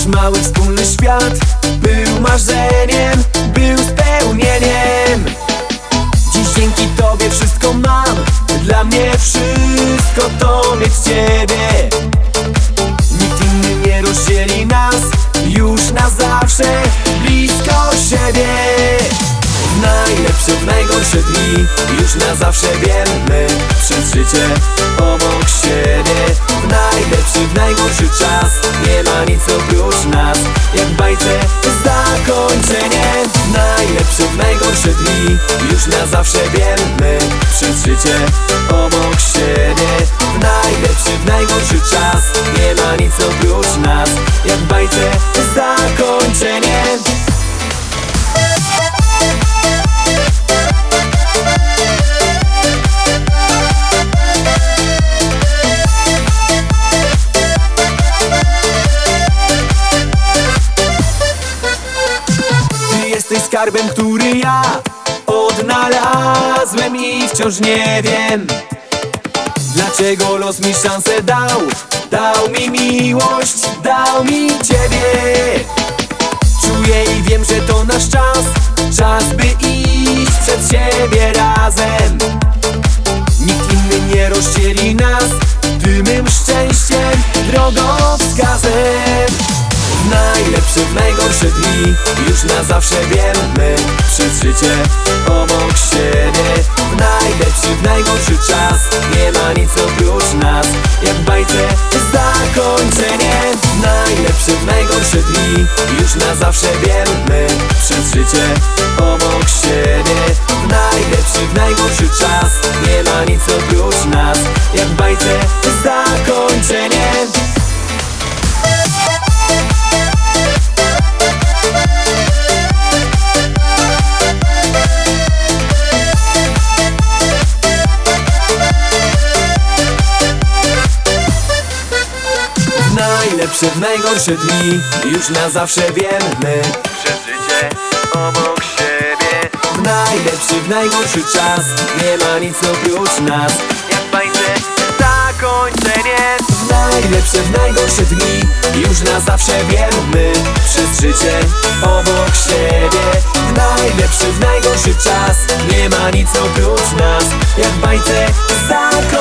Nasz mały wspólny świat był marzeniem, był spełnieniem. Dziś dzięki Tobie wszystko mam, dla mnie wszystko to mieć Ciebie. Nikt inny nie rozdzieli nas, już na zawsze blisko siebie. W najlepsze, w najgorsze dni, już na zawsze wiemy, przez życie obok siebie. W najlepszy, w najgorszy czas, nie ma nic oprócz nas, jak w bajce zakończenie. W najlepsze, w najgorsze dni, już na zawsze wiemy, przez życie obok siebie. W najlepszy, w najgorszy czas, nie ma nic oprócz nas, jak w bajce zakończenie. Jesteś skarbem, który ja odnalazłem i wciąż nie wiem, dlaczego los mi szansę dał. Dał mi miłość, dał mi Ciebie. Czuję i wiem, że to nasz czas, czas by iść przed siebie razem. Nikt inny nie rozdzieli nas tym szczęściem, drogowskazem. W najlepsze, w najgorsze dni, już na zawsze wiemy, przez życie obok siebie. W najlepszy, w najgorszy czas, nie ma nic oprócz nas, jak w bajce zakończenie. W najlepsze, w najgorsze dni, już na zawsze wiemy, przez życie obok siebie. W najlepszy, w najgorszy czas, nie ma nic oprócz nas, jak w bajce zakończenie. Najlepsze, w najgorsze dni, już na zawsze wiemy, przez życie obok siebie. W najlepszy, w najgorszy czas, nie ma nic oprócz nas, jak w bajce zakończenie. W najlepsze, w najgorsze dni, już na zawsze wiemy, przez życie obok siebie. W najlepszy, w najgorszy czas, nie ma nic oprócz nas, jak w bajce zakończenie.